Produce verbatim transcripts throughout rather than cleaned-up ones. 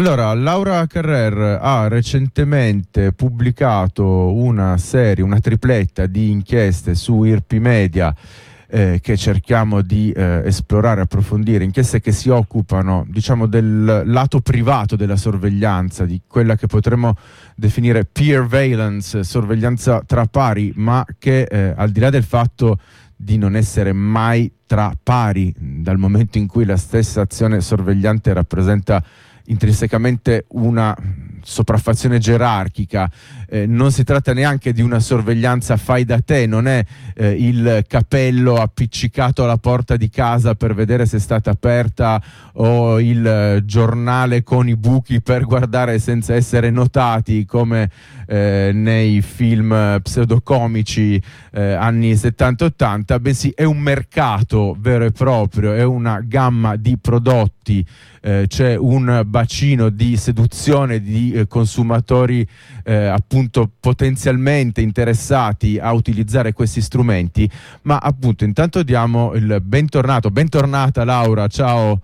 Allora, Laura Carrer ha recentemente pubblicato una serie, una tripletta di inchieste su I R P Media eh, che cerchiamo di eh, esplorare, approfondire, inchieste che si occupano, diciamo, del lato privato della sorveglianza, di quella che potremmo definire peer valence, sorveglianza tra pari, ma che eh, al di là del fatto di non essere mai tra pari, dal momento in cui la stessa azione sorvegliante rappresenta intrinsecamente una sopraffazione gerarchica, eh, non si tratta neanche di una sorveglianza fai da te, non è eh, il capello appiccicato alla porta di casa per vedere se è stata aperta o il eh, giornale con i buchi per guardare senza essere notati come eh, nei film pseudocomici eh, anni settanta ottanta, bensì è un mercato vero e proprio, è una gamma di prodotti, eh, c'è un bacino di seduzione di eh, consumatori eh, appunto potenzialmente interessati a utilizzare questi strumenti. Ma appunto intanto diamo il bentornato, bentornata Laura, ciao.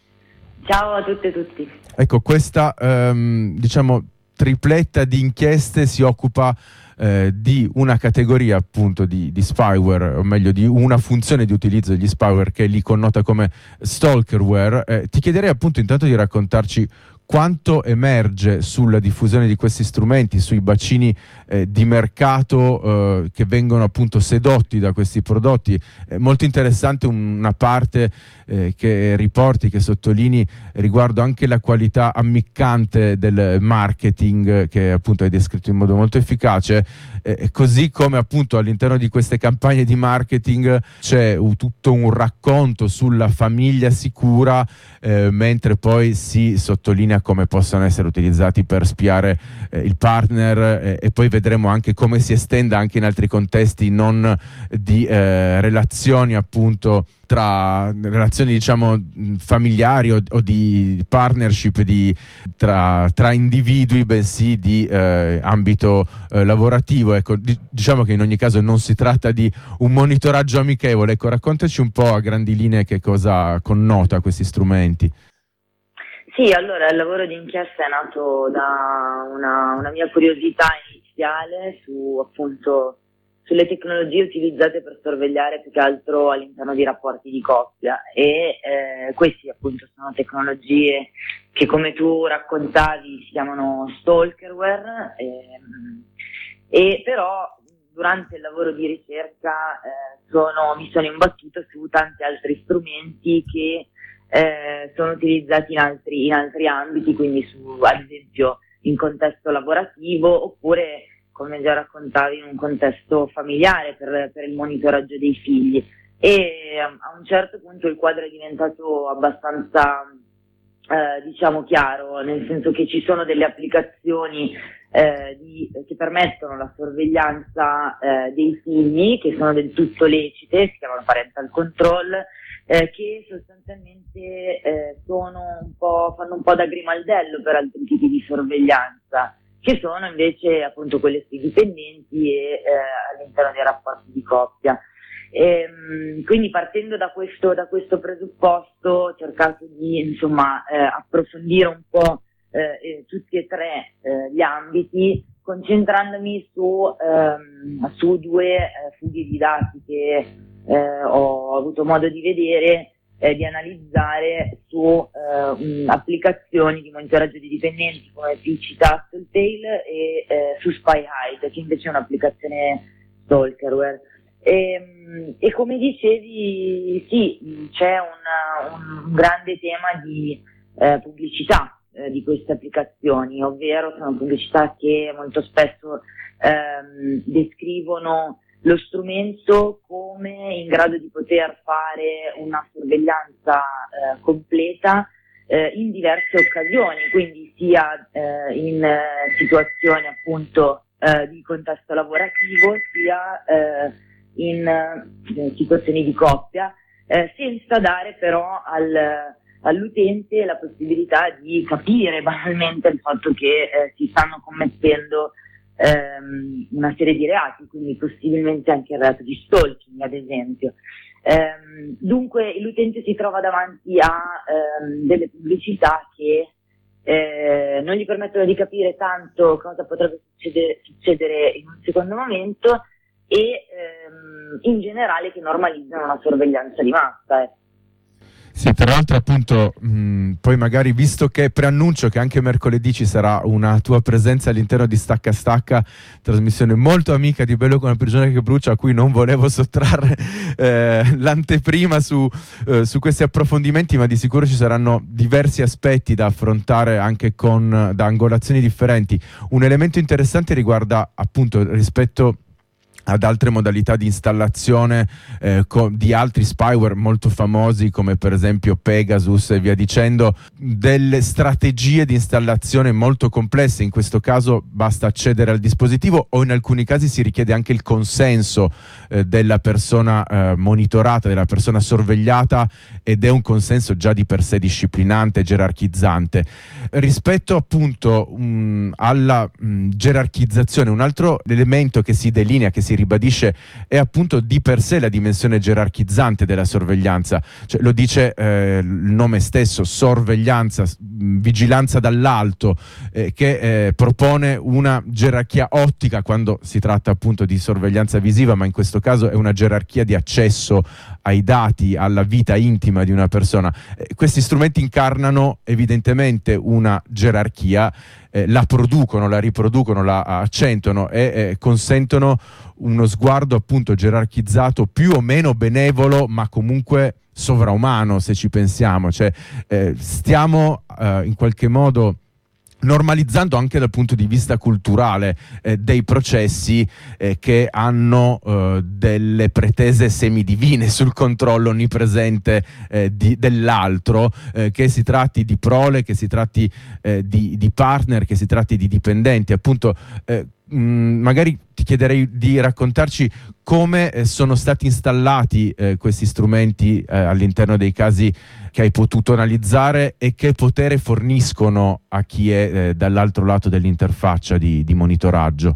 Ciao a tutte e tutti. Ecco, questa ehm, diciamo tripletta di inchieste si occupa eh, di una categoria appunto di, di spyware, o meglio di una funzione di utilizzo degli spyware che li connota come stalkerware. Eh, ti chiederei appunto intanto di raccontarci quanto emerge sulla diffusione di questi strumenti, sui bacini eh, di mercato eh, che vengono appunto sedotti da questi prodotti. È molto interessante una parte eh, che riporti, che sottolinei riguardo anche la qualità ammiccante del marketing, che appunto hai descritto in modo molto efficace, eh, così come appunto all'interno di queste campagne di marketing c'è un, tutto un racconto sulla famiglia sicura, eh, mentre poi si sottolinea come possono essere utilizzati per spiare eh, il partner, eh, e poi vedremo anche come si estenda anche in altri contesti non di eh, relazioni appunto tra relazioni diciamo familiari o, o di partnership di, tra, tra individui, bensì di eh, ambito eh, lavorativo. Ecco, di, diciamo che in ogni caso non si tratta di un monitoraggio amichevole. Ecco, raccontaci un po' a grandi linee che cosa connota questi strumenti. Sì, allora il lavoro di inchiesta è nato da una, una mia curiosità iniziale su appunto sulle tecnologie utilizzate per sorvegliare più che altro all'interno di rapporti di coppia, e eh, questi appunto sono tecnologie che, come tu raccontavi, si chiamano stalkerware, ehm, e però durante il lavoro di ricerca eh, sono, mi sono imbattuta su tanti altri strumenti che Eh, sono utilizzati in altri, in altri ambiti, quindi su, ad esempio in contesto lavorativo, oppure, come già raccontavi, in un contesto familiare per, per il monitoraggio dei figli. E a un certo punto il quadro è diventato abbastanza eh, diciamo chiaro, nel senso che ci sono delle applicazioni eh, di, che permettono la sorveglianza eh, dei figli, che sono del tutto lecite, si chiamano parental control, Eh, che sostanzialmente eh, sono un po', fanno un po' da grimaldello per altri tipi di sorveglianza, che sono invece appunto quelle sui dipendenti e eh, all'interno dei rapporti di coppia. E, quindi partendo da questo, da questo presupposto ho cercato di insomma eh, approfondire un po' eh, eh, tutti e tre eh, gli ambiti, concentrandomi su, ehm, su due eh, fughe di dati che Eh, ho avuto modo di vedere, eh, di analizzare su eh, um, applicazioni di monitoraggio di dipendenti come P C Tattletale e eh, su SpyHide, che invece è un'applicazione stalkerware. E, e come dicevi, sì, c'è una, un grande tema di eh, pubblicità eh, di queste applicazioni, ovvero sono pubblicità che molto spesso ehm, descrivono lo strumento come in grado di poter fare una sorveglianza eh, completa eh, in diverse occasioni, quindi sia eh, in eh, situazioni appunto eh, di contesto lavorativo, sia eh, in eh, situazioni di coppia, eh, senza dare però al, all'utente la possibilità di capire banalmente il fatto che eh, si stanno commettendo una serie di reati, quindi possibilmente anche il reato di stalking ad esempio. Ehm, dunque l'utente si trova davanti a ehm, delle pubblicità che eh, non gli permettono di capire tanto cosa potrebbe succedere, succedere in un secondo momento e ehm, in generale che normalizzano una sorveglianza di massa. Eh. Sì, tra l'altro appunto mh, poi magari, visto che preannuncio che anche mercoledì ci sarà una tua presenza all'interno di Stacca Stacca, trasmissione molto amica di Bello come prigione che brucia, a cui non volevo sottrarre eh, l'anteprima su, eh, su questi approfondimenti, ma di sicuro ci saranno diversi aspetti da affrontare anche con da angolazioni differenti. Un elemento interessante riguarda appunto rispetto ad altre modalità di installazione eh, co- di altri spyware molto famosi come per esempio Pegasus e via dicendo, delle strategie di installazione molto complesse. In questo caso basta accedere al dispositivo o in alcuni casi si richiede anche il consenso eh, della persona eh, monitorata, della persona sorvegliata, ed è un consenso già di per sé disciplinante, gerarchizzante. Rispetto appunto mh, alla mh, gerarchizzazione, un altro elemento che si delinea, che si ribadisce, è appunto di per sé la dimensione gerarchizzante della sorveglianza. Cioè, lo dice eh, il nome stesso, sorveglianza, mh, vigilanza dall'alto, eh, che eh, propone una gerarchia ottica quando si tratta appunto di sorveglianza visiva, ma in questo caso è una gerarchia di accesso ai dati, alla vita intima di una persona. Eh, questi strumenti incarnano evidentemente una gerarchia, eh, la producono, la riproducono, la accentuano e eh, consentono uno sguardo appunto gerarchizzato, più o meno benevolo, ma comunque sovraumano, se ci pensiamo. Cioè, eh, stiamo eh, in qualche modo normalizzando anche dal punto di vista culturale eh, dei processi eh, che hanno eh, delle pretese semidivine sul controllo onnipresente eh, di, dell'altro, eh, che si tratti di prole, che si tratti eh, di, di partner, che si tratti di dipendenti. Appunto, eh, mh, magari ti chiederei di raccontarci come eh, sono stati installati eh, questi strumenti eh, all'interno dei casi che hai potuto analizzare e che potere forniscono a chi è eh, dall'altro lato dell'interfaccia di, di monitoraggio.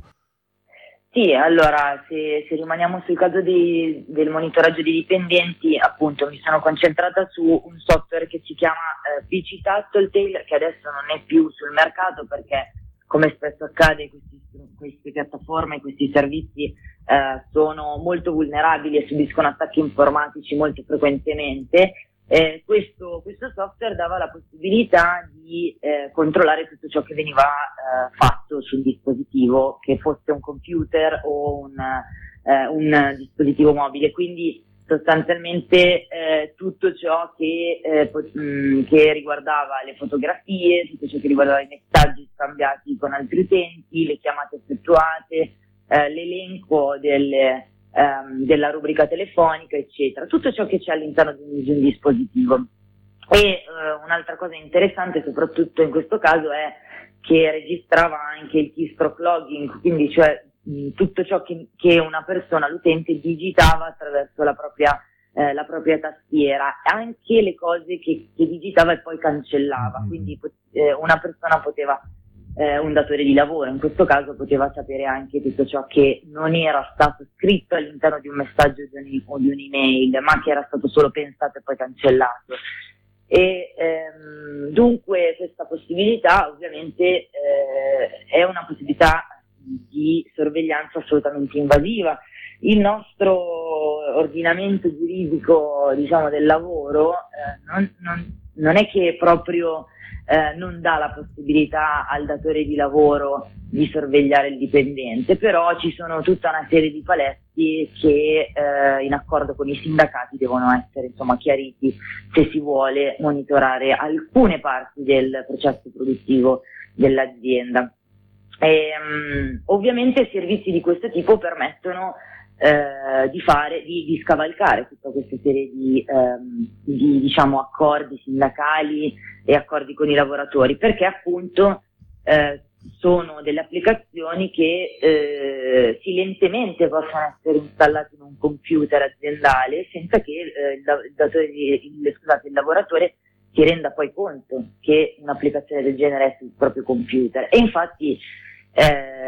Sì, allora se, se rimaniamo sul caso di, del monitoraggio dei dipendenti, appunto mi sono concentrata su un software che si chiama eh, P C Tattletale, che adesso non è più sul mercato perché, come spesso accade, questi, queste piattaforme, questi servizi eh, sono molto vulnerabili e subiscono attacchi informatici molto frequentemente. Eh, questo, questo software dava la possibilità di eh, controllare tutto ciò che veniva eh, fatto sul dispositivo, che fosse un computer o un, eh, un dispositivo mobile, quindi sostanzialmente eh, tutto ciò che, eh, pot- mh, che riguardava le fotografie, tutto ciò che riguardava i messaggi scambiati con altri utenti, le chiamate effettuate, eh, l'elenco delle Um, della rubrica telefonica, eccetera, tutto ciò che c'è all'interno di un, di un dispositivo. E uh, un'altra cosa interessante, soprattutto in questo caso, è che registrava anche il keystroke logging, quindi cioè mh, tutto ciò che, che una persona, l'utente, digitava attraverso la propria, eh, la propria tastiera, anche le cose che, che digitava e poi cancellava, quindi eh, una persona poteva Eh, un datore di lavoro, in questo caso, poteva sapere anche tutto ciò che non era stato scritto all'interno di un messaggio o di un'email, ma che era stato solo pensato e poi cancellato. E ehm, dunque questa possibilità ovviamente eh, è una possibilità di sorveglianza assolutamente invasiva. Il nostro ordinamento giuridico, diciamo, del lavoro eh, non, non, non è che proprio Eh, non dà la possibilità al datore di lavoro di sorvegliare il dipendente, però ci sono tutta una serie di paletti che eh, in accordo con i sindacati devono essere, insomma, chiariti se si vuole monitorare alcune parti del processo produttivo dell'azienda. E, um, ovviamente servizi di questo tipo permettono Eh, di fare, di, di scavalcare tutta questa serie di, ehm, di diciamo accordi sindacali e accordi con i lavoratori, perché appunto eh, sono delle applicazioni che eh, silentemente possono essere installate in un computer aziendale senza che eh, il, il, datore di, il, scusate, il lavoratore si renda poi conto che un'applicazione del genere è sul proprio computer. E infatti Eh,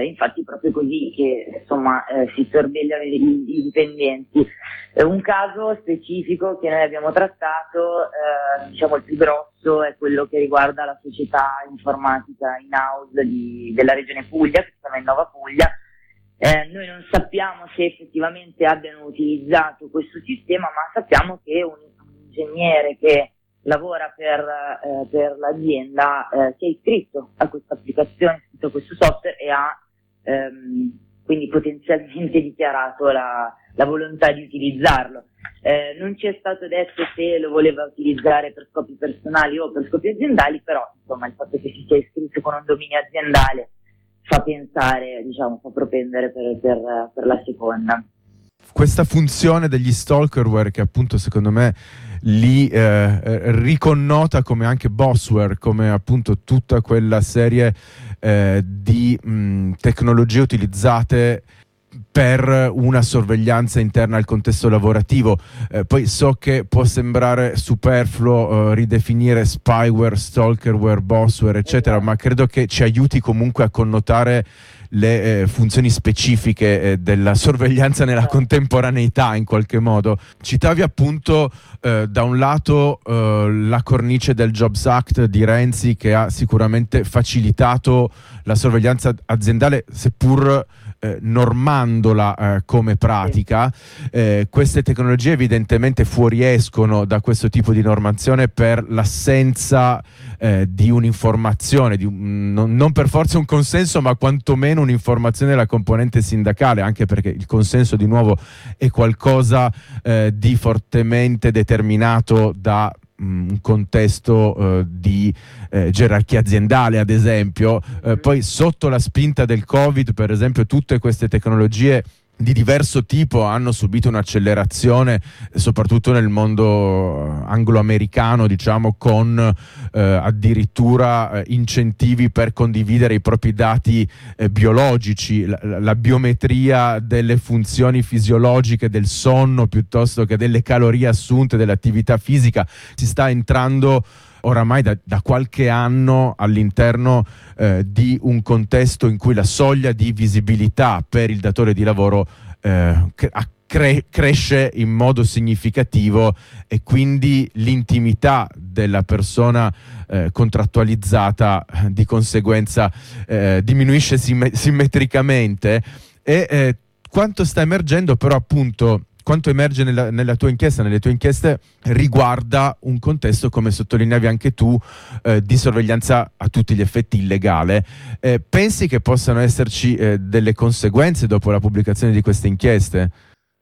infatti è proprio così che insomma eh, si sorvegliano i, i dipendenti. Eh, un caso specifico che noi abbiamo trattato, eh, diciamo il più grosso, è quello che riguarda la società informatica in-house di, della regione Puglia, che si chiama Innova Puglia. Eh, noi non sappiamo se effettivamente abbiano utilizzato questo sistema, ma sappiamo che un, un ingegnere che lavora per, eh, per l'azienda eh, si è iscritto a questa applicazione, iscritto a questo software e ha ehm, quindi potenzialmente dichiarato la, la volontà di utilizzarlo. Eh, non ci è stato detto se lo voleva utilizzare per scopi personali o per scopi aziendali, però insomma il fatto che si sia iscritto con un dominio aziendale fa pensare, diciamo, fa propendere per, per, per la seconda. Questa funzione degli stalkerware che appunto secondo me li eh, riconnota come anche bossware, come appunto tutta quella serie eh, di mh, tecnologie utilizzate per una sorveglianza interna al contesto lavorativo. Eh, poi so che può sembrare superfluo eh, ridefinire spyware, stalkerware, bossware, eccetera, ma credo che ci aiuti comunque a connotare le eh, funzioni specifiche eh, della sorveglianza nella contemporaneità in qualche modo. Citavi appunto eh, da un lato eh, la cornice del Jobs Act di Renzi, che ha sicuramente facilitato la sorveglianza aziendale, seppur eh, normandola eh, come pratica. Eh, queste tecnologie evidentemente fuoriescono da questo tipo di normazione per l'assenza eh, di un'informazione, di un, non, non per forza un consenso, ma quantomeno un'informazione della componente sindacale, anche perché il consenso di nuovo è qualcosa eh, di fortemente determinato da un contesto eh, di eh, gerarchia aziendale, ad esempio. Eh, poi sotto la spinta del Covid, per esempio, tutte queste tecnologie di diverso tipo hanno subito un'accelerazione, soprattutto nel mondo anglo-americano, diciamo, con eh, addirittura eh, incentivi per condividere i propri dati eh, biologici, la, la biometria delle funzioni fisiologiche del sonno piuttosto che delle calorie assunte, dell'attività fisica. Si sta entrando oramai da, da qualche anno all'interno eh, di un contesto in cui la soglia di visibilità per il datore di lavoro eh, cre- cresce in modo significativo, e quindi l'intimità della persona eh, contrattualizzata di conseguenza eh, diminuisce sim- simmetricamente e eh, quanto sta emergendo però appunto quanto emerge nella, nella tua inchiesta, nelle tue inchieste, riguarda un contesto, come sottolineavi anche tu, eh, di sorveglianza a tutti gli effetti illegale. Eh, pensi che possano esserci eh, delle conseguenze dopo la pubblicazione di queste inchieste?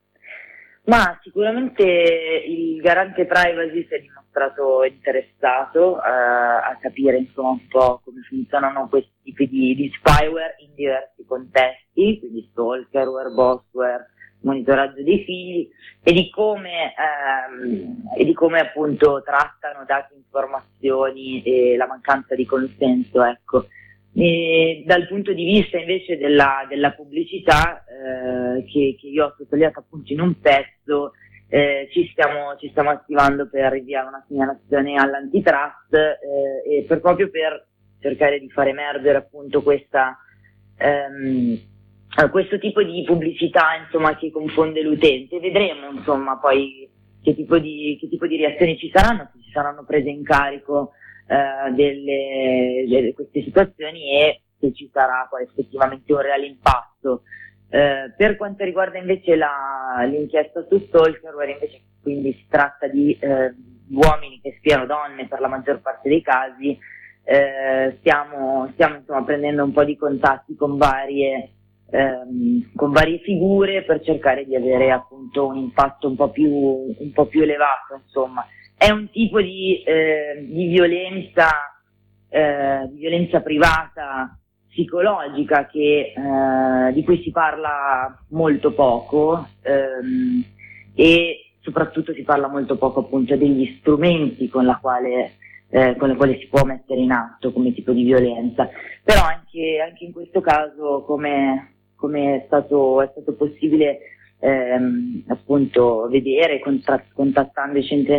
Ma sicuramente il garante privacy si è dimostrato interessato eh, a capire insomma un po' come funzionano questi tipi di, di spyware in diversi contesti, quindi stalkerware, bossware, monitoraggio dei figli, e di come ehm, e di come appunto trattano dati, informazioni e la mancanza di consenso, ecco. E dal punto di vista invece della, della pubblicità eh, che, che io ho sottolineato appunto in un pezzo, eh, ci stiamo ci stiamo attivando per inviare una segnalazione all'antitrust eh, e per proprio per cercare di far emergere appunto questa ehm, questo tipo di pubblicità, insomma, che confonde l'utente. Vedremo insomma poi che tipo di che tipo di reazioni ci saranno, se ci saranno prese in carico eh, delle, delle queste situazioni e se ci sarà poi effettivamente un reale impatto. Eh, per quanto riguarda invece la, l'inchiesta su stalkerware, invece quindi si tratta di eh, uomini che spiano donne per la maggior parte dei casi. Eh, stiamo stiamo insomma prendendo un po' di contatti con varie Ehm, con varie figure per cercare di avere appunto un impatto un po' più un po' più elevato. Insomma, è un tipo di, eh, di violenza eh, di violenza privata psicologica che eh, di cui si parla molto poco ehm, e soprattutto si parla molto poco appunto degli strumenti con la quale Eh, con le quali si può mettere in atto come tipo di violenza. Però anche, anche in questo caso, come, come è stato, è stato possibile ehm, appunto vedere contra- contattando i centri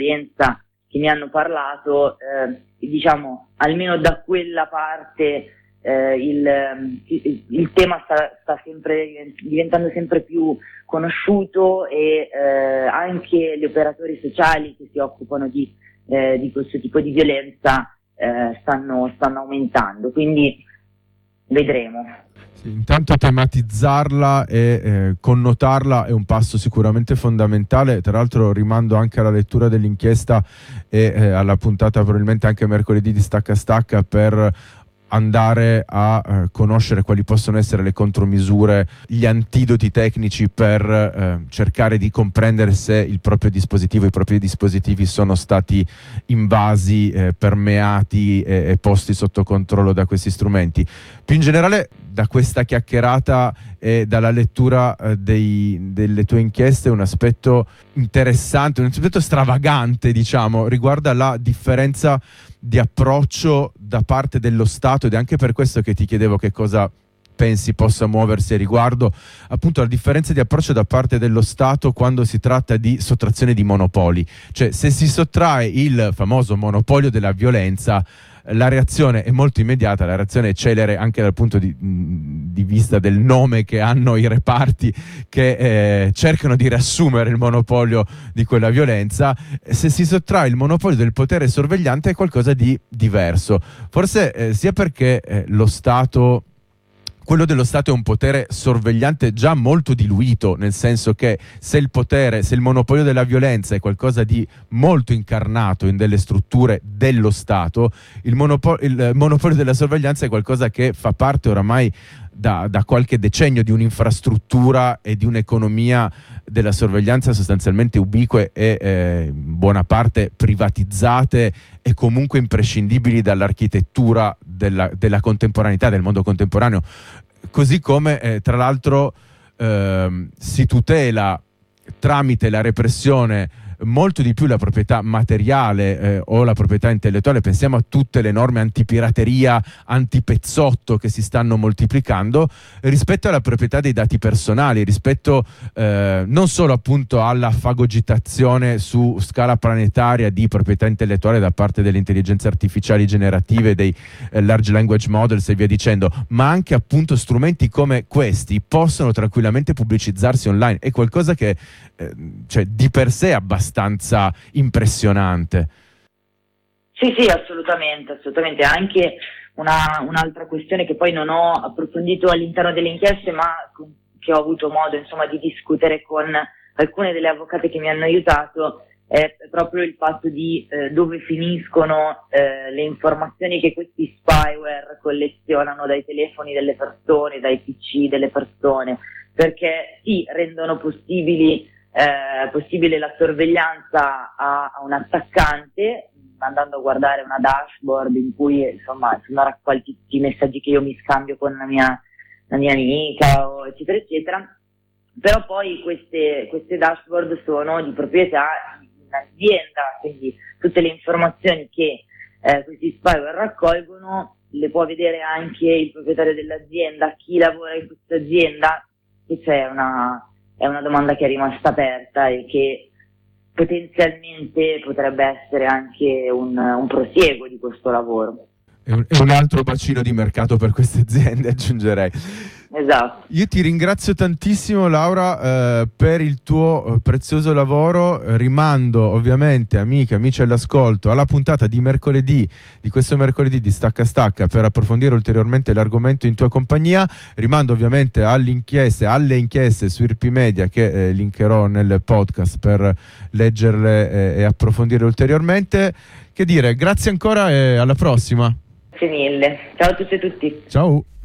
antiviolenza che mi hanno parlato, eh, diciamo almeno da quella parte eh, il, il, il tema sta, sta sempre diventando sempre più conosciuto e eh, anche gli operatori sociali che si occupano di, eh, di questo tipo di violenza eh, stanno, stanno aumentando, quindi vedremo. Sì, intanto tematizzarla e eh, connotarla è un passo sicuramente fondamentale. Tra l'altro rimando anche alla lettura dell'inchiesta e eh, alla puntata probabilmente anche mercoledì di Stacca Stacca per andare a eh, conoscere quali possono essere le contromisure, gli antidoti tecnici per eh, cercare di comprendere se il proprio dispositivo, i propri dispositivi sono stati invasi, eh, permeati e, e posti sotto controllo da questi strumenti. Più in generale, da questa chiacchierata e dalla lettura eh, dei, delle tue inchieste, un aspetto interessante, un aspetto stravagante, diciamo, riguarda la differenza di approccio da parte dello Stato, ed è anche per questo che ti chiedevo che cosa pensi possa muoversi a riguardo, appunto la differenza di approccio da parte dello Stato quando si tratta di sottrazione di monopoli. Cioè, se si sottrae il famoso monopolio della violenza, la reazione è molto immediata, la reazione è celere anche dal punto di, di vista del nome che hanno i reparti che eh, cercano di riassumere il monopolio di quella violenza. Se si sottrae il monopolio del potere sorvegliante è qualcosa di diverso, forse eh, sia perché eh, lo Stato quello dello Stato è un potere sorvegliante già molto diluito, nel senso che se il potere, se il monopolio della violenza è qualcosa di molto incarnato in delle strutture dello Stato, il, monopo- il monopolio della sorveglianza è qualcosa che fa parte oramai da, da qualche decennio di un'infrastruttura e di un'economia della sorveglianza sostanzialmente ubique e eh, in buona parte privatizzate e comunque imprescindibili dall'architettura della, della contemporaneità, del mondo contemporaneo, così come eh, tra l'altro eh, si tutela tramite la repressione molto di più la proprietà materiale eh, o la proprietà intellettuale. Pensiamo a tutte le norme antipirateria, antipezzotto che si stanno moltiplicando rispetto alla proprietà dei dati personali, rispetto eh, non solo appunto alla fagocitazione su scala planetaria di proprietà intellettuale da parte delle intelligenze artificiali generative, dei eh, large language models e via dicendo, ma anche appunto strumenti come questi possono tranquillamente pubblicizzarsi online. È qualcosa che eh, cioè, di per sé è abbastanza abbastanza impressionante. Sì, sì, assolutamente, assolutamente. Anche una, un'altra questione che poi non ho approfondito all'interno delle inchieste, ma che ho avuto modo, insomma, di discutere con alcune delle avvocate che mi hanno aiutato, è proprio il fatto di eh, dove finiscono eh, le informazioni che questi spyware collezionano dai telefoni delle persone, dai P C delle persone, perché sì, rendono possibili Eh, possibile la sorveglianza a, a un attaccante, andando a guardare una dashboard in cui insomma sono raccolti tutti i messaggi che io mi scambio con la mia, la mia amica o eccetera eccetera, però poi queste, queste dashboard sono di proprietà di un'azienda, quindi tutte le informazioni che eh, questi spyware raccolgono le può vedere anche il proprietario dell'azienda, chi lavora in questa azienda, e c'è una è una domanda che è rimasta aperta e che potenzialmente potrebbe essere anche un, un prosieguo di questo lavoro. È un, è un altro bacino di mercato per queste aziende, aggiungerei. Esatto. Io ti ringrazio tantissimo, Laura, eh, per il tuo prezioso lavoro. Rimando ovviamente, amiche, amici all'ascolto, alla puntata di mercoledì, di questo mercoledì di Stacca Stacca, per approfondire ulteriormente l'argomento in tua compagnia. Rimando ovviamente alle inchieste, alle inchieste su I R P Media che eh, linkerò nel podcast per leggerle eh, e approfondire ulteriormente. Che dire, grazie ancora e alla prossima. Grazie mille. Ciao a tutti e tutti. Ciao.